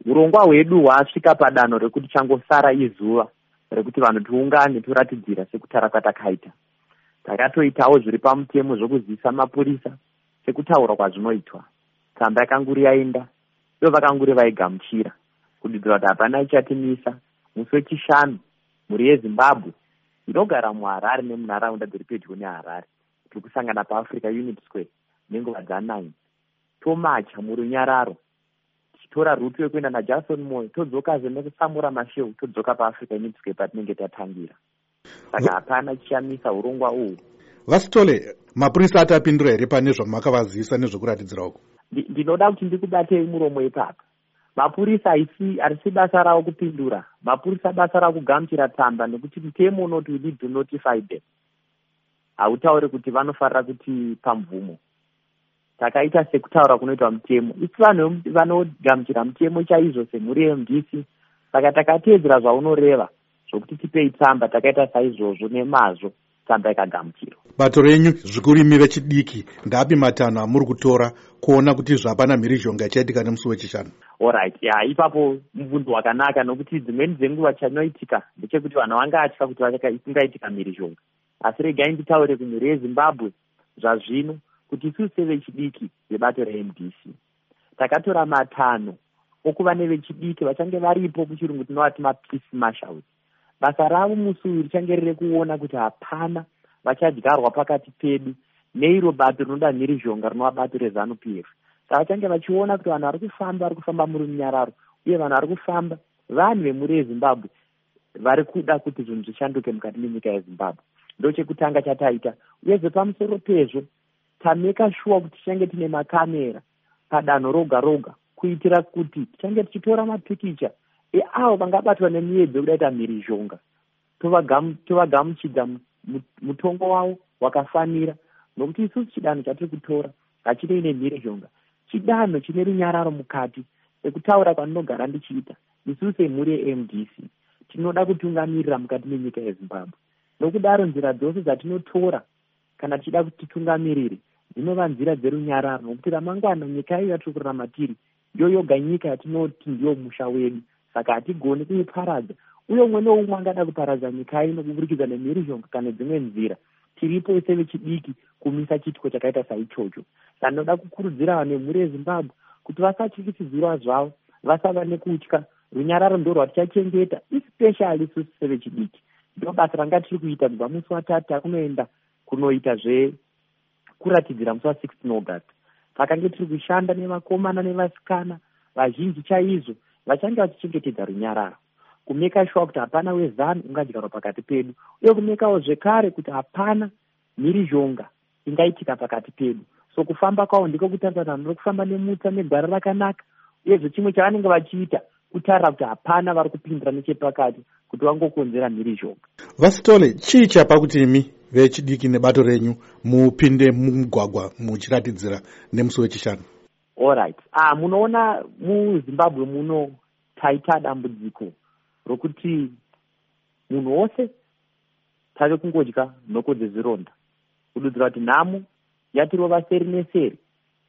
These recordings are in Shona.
urongwa hwedu hwasvika padanho rekuti changosara izuva rekuti vanhu tiungane toratidzira sekutara kwatakaita. Takatoitawo zviri pamutemo zvokuzivisa mapurisa sekutaura kwazvinoitwa. Tsamba yakanguri yaenda, ivo vakanguri vaigamuchira kudidzira kuti hapana ichatimisa. Musi wechishanu, mhuri yeZimbabwe inogara muHarare nemunharaunda dziri pedyo neHarare tiri kusangana paAfrica Unity Square nenguva dza9 tomacha murunyararo tichitora rutu yekuenda naJackson Moyo todzokazve nekuSamura Machel todzoka paAfrica Unity Square patinenge tatangira. Saka hapana chichamisa urongwa uhwu. Vasitole, mapurisa atapindura here pane zvamakavazivisa nezvekuratidzira uku? Ndinoda kuti ndikubatei muromo ipapa. Mapurisa harisi basa ravo kupindura. Mapurisa basa ravo kugamuchira tsamba nekuti mutemo unoti we need to notify them. Hautauri kuti vanofarira kuti pamvumo. Takaita sekutaura kunoitwa mutemo. Isi vanhu vanogamuchira mutemo chaizvo semhuri yeMDC. Saka takateedzera zvaunoreva zvokuti tipei tsamba, takaita saizvozvo nemazvo tsamba ikagamuchirwa. Bato renyu zvikuru imi vechidiki ndapi matanho amuri kutora kuona kuti zvapana mhirizhonga ichaitika nemusi wechishanu? Alright, ipapo mubvunzo wakanaka nokuti dzimweni dzenguva chanoitika ndechekuti vanhu vanga atya kuti isingaitika mhirizhonga. Asi regai nditaure kumhuri yeZimbabwe zvazvino kuti isusu sevechidiki vebato reMDC takatora matanho okuva nevechidiki vachange varipo kuchirungu tinovati mapeace marshals. Basa ravo musi uyu richange riri kuona kuti hapana vachadyarwa pakati pedu neiro bato rinoda mhirizhonga rinova bato reZANU-PF. Saka vachange vachiona kuti vanhu vari kufamba muri munyararo uye vanhu vari kufamba vanhu vemhuri yeZimbabwe vari kuda kuti zvinhu zvishanduke mukati menyika yeZimbabwe. Ndo chekutanga chataita. Uyezve pamusoro pezvo tameka shuwa kuti tichange tine makamera padanho roga roga kuitira kuti tichange tichitora mapikicha eavo vangabatwa nemiedzo kudaita mhirizhonga tovagamuchidza mutongo wavo wakafanira, nokuti isusu chidanho chatiri kutora hachine ine mhirizhonga, chidanho chine runyararo mukati. Sekutaura kwandinogara ndichiita, isusu semhuri yeMDC tinoda kutungamirira mukati menyika yeZimbabwe. Nokudaro nzira dzose dzatinotora kana tichida kuti titungamirire dzinova nzira dzerunyararo, nokuti ramangwana nyika iyo yatiri kurarama tiri iyo yoga nyika yatinoti ndiyo musha wedu. Saka hatigoni kuiparadza, uye umwe neumwe angada kuparadza nyika ino kuburikidza nemhirizhonga kana dzimwe nzira, tiripo sevechidiki kumisa chitiko chakaita saichocho. Saka ndinoda kukurudzira vanhu vemhuri yeZimbabwe kuti vasatyisidzirwa zvavo, vasava nekutya. Runyararo ndo rwatichachengeta, especially isusu sevechidiki. Ndo basa ranga tiri kuita kubva musi wa3 takunoenda kunoita kuratidzira musi wa16 August. Takange tiri kushanda nevakomana nevasikana vazhinji chaizvo vachange vachichengetedza runyararo, kumeka shuwa kuti hapana weZANU ungadyarwa pakati pedu, uye kumekawo zvekare kuti hapana mhirizhonga ingaitika pakati pedu. So kufamba kwavo ndiko kutarisa kuti vanhu vari kufamba nemutsa negwara rakanaka, uyezve chimwe chavanenge vachiita kutarira kuti hapana vari kupindira nechepakati kuti vangokonzera mhirizhonga. Vasitole, chii chapa kuti imi vechidiki nebato renyu mupinde mumugwagwa muchiratidzira nemusi wechishanu? Alright. Munoona muZimbabwe muno taita dambudziko rokuti munhu wose tave kungodya nhoko dzezvironda, kududzira kuti nhamo yatirova seri neseri.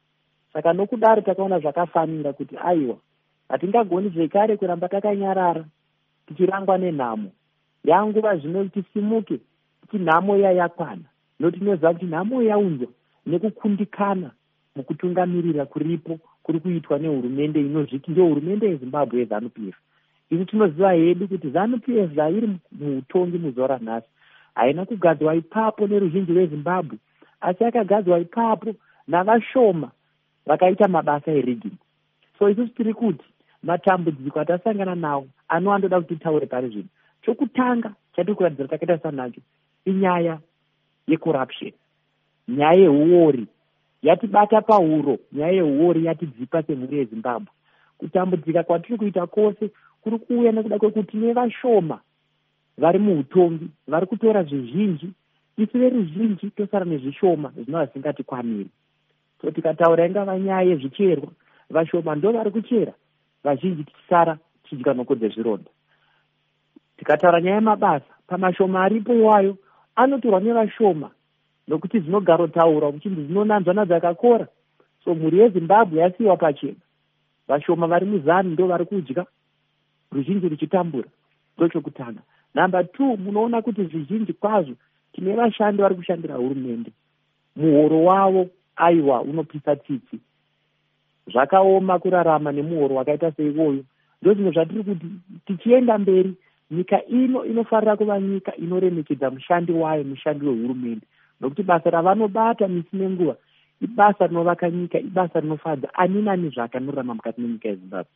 Saka nokudaro takaona zvakafanira kuti aiwa, hatingagoni zvekare kuramba takanyarara tichirangwa nenhamo. Yanguva zvino tisimuke kuti nhamo iya yakwana, nokuti tinoziva kuti nhamo yaunzwa nekukundikana mukutungamirira kuripo kuri kuitwa nehurumende inozviti ndiyo hurumende yeZimbabwe yeZANU-PF. Isu tinoziva hedu kuti ZANU-PF zvairi muutongi muzuva ranhasi haina kugadzwa ipapo neruzhinji rweZimbabwe, asi yakagadzwa ipapo navashoma vakaita mabasa erigging. So isusu tiri kuti matambudziko atasangana nawo anoda kuti titaure pari zvino. Chokutanga chatiri kuratidzira takaita sanacho inyaya yecorruption, nyaya yehuori yatibata pahuro, nyaya yehuori yatidzipa semhuri yeZimbabwe. Kutambudzika kwatiri kuita kwose kuri kuuya nekuda kwekuti nevashoma vari muutongi vari kutora zvizhinji, isu veruzhinji tosara nezvishoma zvinova zvisingatikwaniri. So tikataura ingava nyaya yezvicherwa, vashoma ndo vari kuchera, vazhinji tichisara tichidya nhoko dzezvironda. Tikataura nyaya yemabasa, pamashoma aripo iwayo anotorwa nevashoma, nokuti zvinogaro taura uchinzi zinonanzva nadzakakora. So mhuri yeZimbabwe yasiyiwa pachena. vashoma vari muzani ndo vari kudya, ruzhinji ruchitambura. Ndochokutanga. Namba 2, munoona kuti zvizhinji kwazvo tine vashandi vari kushandira hurumende, muhoro wavo aiwa unopisa tsitsi. Zvakaoma kurarama nemuhoro wakaita seiwoyo. Ndozvimwe zvatiri kuti tichienda mberi, nyika ino inofanira kuva nyika inoremekedza mushandi wayo, mushandi wehurumende, nokuti basa ravanobata misi nenguva ibasa rinovaka nyika, ibasa rinofadza ani nani zvake anorarama mukati menyika yeZimbabwe.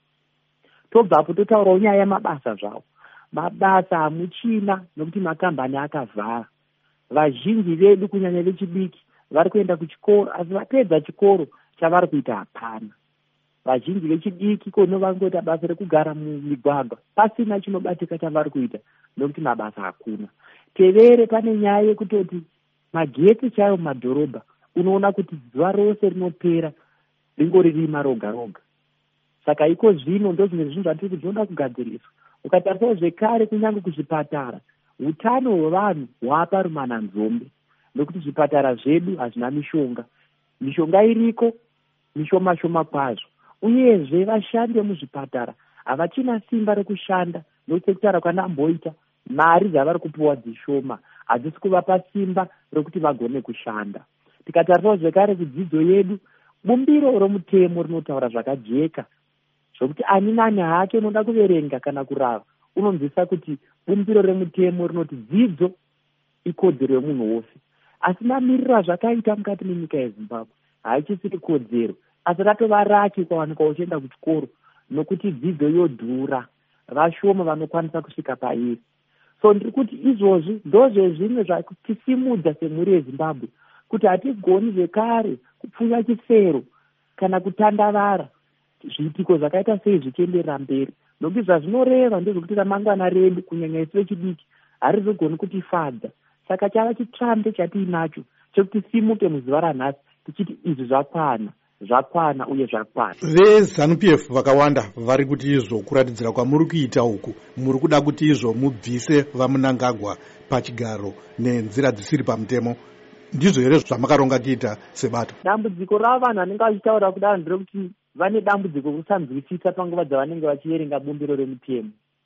Tobvapo totaurawo nyaya yamabasa zvawo. Mabasa hamuchina nokuti makambani akavhara. Vazhinji vedu kunyanya vechidiki vari kuenda kuchikoro, asi vapedza chikoro chavari kuita hapana. Vazhinji vechidiki kono vangoita basa rekugara mumigwagwa pasina chinobatika chavari kuita nokuti mabasa hakuna. Tevere pane nyaya yekutoti magetsi chaiwo mumadhorobha unoona kuti zuva rose rinopera ringori rima roga roga. Saka iko zvino ndozvimwe zvinhu zvatiri kuzoda kugadziriswa. Ukatarisawo zvekare kunyange kuzvipatara, utano hwevanhu hwaparumana nzombe nokuti zvipatara zvedu hazvina mishonga. Mishonga iriko mishoma shoma kwazvo, uyezve vashandi vemuzvipatara havachina simba rekushanda nokuti sekutara kwanamboita mari dzavari kupiwa dzishoma, hadzisi kuvapa simba rokuti vagone kushanda. Tikatarisawo zvekare kudzidzo yedu, bumbiro romutemo rinotaura zvakajeka zvokuti ani nani hake unoda kuverenga kana kurava unonzwisa kuti bumbiro remutemo rinoti dzidzo ikodzero yemunhu wose. Asi mamiriro zvakaita mukati menyika yeZimbabwe haichisiri kodzero, asi ratova raki kwawanika uchienda kuchikoro nokuti dzidzo yodhura, vashoma vanokwanisa kusvika pairi. So ndiri kuti izvozvi ndozvezvimwe zvakutisimudza semhuri yeZimbabwe, kuti hatigoni zvekare kupfunya chisero kana kutandavara zviitiko zvakaita sei zvichienderera mberi, nokuti zvazvinoreva ndezvekuti ramangwana redu kunyanya isu vechidiki harizogoni kutifadza. Saka chava chitsvambe chatiinacho chekuti simuke muzuva ranhasi tichiti izvi zvakwana uye zvakwana. VeZANU-PF vakawanda vari kuti izvo kuratidzira kwamuri kuita uku muri kuda kuti izvo mubvise vaMunangagwa pachigaro nenzira dzisiri pamutemo. Ndizvo here zvamakaronga kuita sebato? Dambudziko ravo vanhu vanenge vachitaura kudaro nderekuti vane dambudziko kusanzwisisa panguva dzavanenge vachiverenga bumbiro remutemo.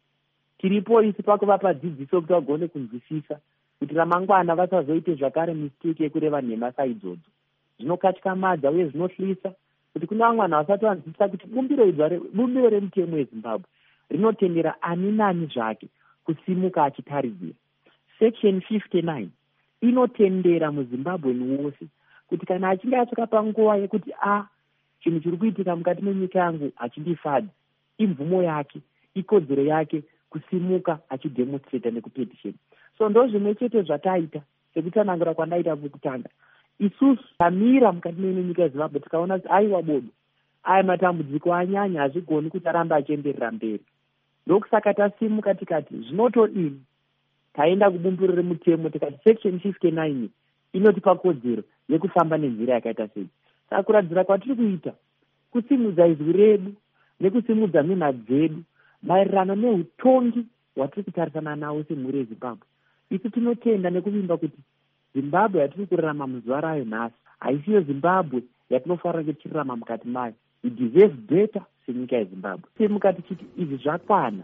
Tiripo isi pakuvapa dzidziso kuti vagone kunzwisisa kuti ramangwana vasazoite zvakare mistake yekureva nhema saidzodzo. Zvinokatyamadza uye zvinohlisa kuti kuna vamwe vanhu vasati vanzwisisa kuti bumbiro remutemo yeZimbabwe rinotendera ani nani zvake kusimuka achitaridzira. Section 59 inotendera muZimbabwe wose kuti kana achinge asvika panguva yekuti chinhu chiri kuitika mukati menyika yangu hachindifadzi, imvumo yake, ikodzero yake kusimuka achidemonstrata nekupetisheni. So ndozvimwe chete zvataita sekutsanangura kwandaita kutanga. Isusu tamira mukati menyika yeZimbabwe tikaona kuti aiwa bodo, aya matambudziko anyanya hazvigoni kuti arambe achienderera mberi. Ndokusaka tasimuka tikati zvinotodini, taenda kubumbiro remutemo tikati section 59 inotipa kodzero yekufamba nenzira yakaita sei. Saka kuradzira kwatiri kuita kusimudza izwi redu nekusimudza mhina dzedu maererano neutongi hwatiri kutarisana nawo semhuri yeZimbabwe. Isu tinotenda nekuvimba kuti Zimbabwe yatiri kurarama muzuva rayo nhasi haisiyo Zimbabwe yatinofanira tichirarama mukati mayo. We deserve better senyika yeZimbabwe. Timuka tichiti izvi zvakwana,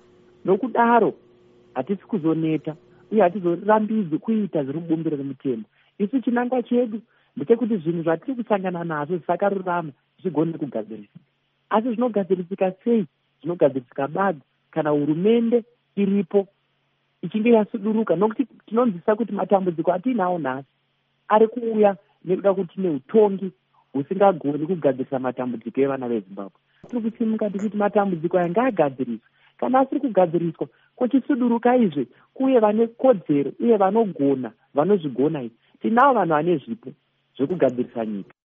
nokudaro hatisi kuzoneta uye hatizorambidzi kuita zviri mubumbiro remutemo. Isu chinangwa chedu ndechekuti zvinhu zvatiri kusangana nazvo zvisakarurama zvigone kugadzirisika. Asi zvinogadzirisika sei? Zvinogadzirisika bado kana hurumende iripo ichinge yasuduruka, nokuti tinonzwisisa kuti matambudziko atiinawo nhasi ari kuuya nekuda kuti tine utongi husingagoni kugadzirisa matambudziko evana veZimbabwe. Tiri kusimuka tichiti matambudziko aya ngaagadziriswe. Kana asiri kugadziriswa, kuchisuduruka izve kuye vane kodzero uye vanogona, vanozvigona izvi. Tinavo vanhu vane zvipo zvekugadzirisa nyika.